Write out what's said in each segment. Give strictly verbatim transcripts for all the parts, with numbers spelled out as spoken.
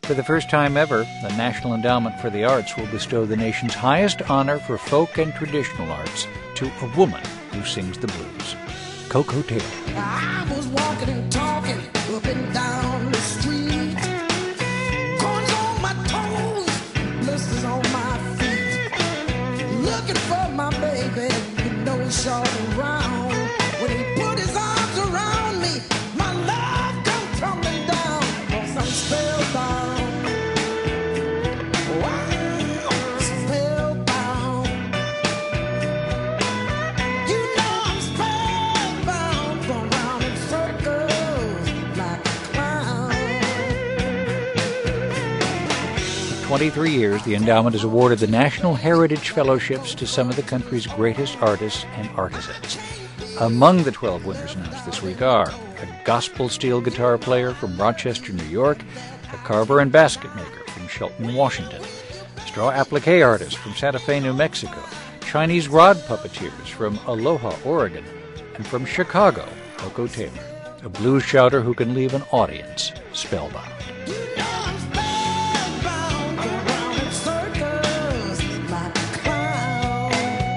For the first time ever, the National Endowment for the Arts will bestow the nation's highest honor for folk and traditional arts to a woman who sings the blues, Koko Taylor. I was walking and talking up and down the street, corns on my toes, blisters on my feet, looking for my baby with no short around. When he put his arms around me, my love come tumbling down, 'cause I'm spellbound. Wow, spellbound. You know I'm spellbound, going round in circles like a clown. For twenty-three years, the endowment has awarded the National Heritage Fellowships to some of the country's greatest artists and artisans. Among the twelve winners announced this week are a gospel steel guitar player from Rochester, New York, a carver and basket maker from Shelton, Washington, a straw applique artist from Santa Fe, New Mexico, Chinese rod puppeteers from Aloha, Oregon, and from Chicago, Koko Taylor, a blues shouter who can leave an audience spellbound. You know I'm spellbound, going round in circles like a clown.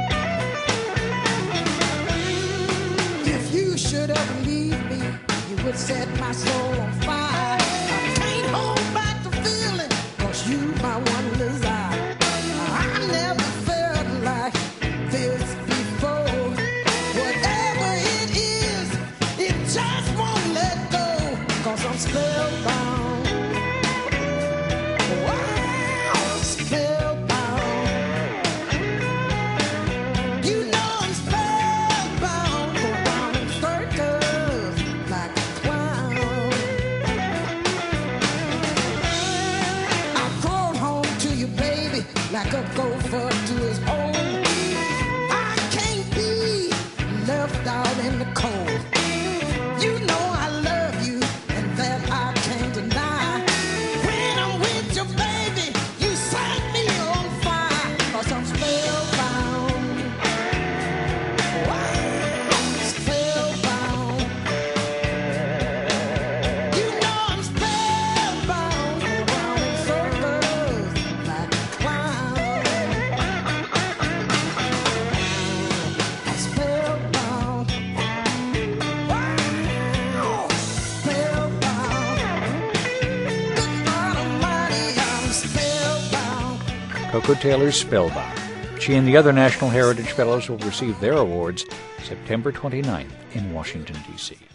If you should ever leave me, you would set my soul on fire. I can't hold back the feeling, 'cause you my one desire. I never felt like this before. Whatever it is, it just won't let go, 'cause I'm spellbound. Wow, spellbound. You know I'm spellbound, go round in circles like a clown. I've grown home to you, baby, like a gopher to his home. I can't be left out in the cold. You know I love you, and that I can't deny. When I'm with you, baby, you set me on fire, 'cause I'm spellbound. Wow, spellbound. You know I'm spellbound, go round in circles like a clown. I'm spellbound. Wow, spellbound. Good God Almighty, I'm spellbound. Koko Taylor's Spellbound. She and the other National Heritage Fellows will receive their awards September twenty-ninth in Washington, D C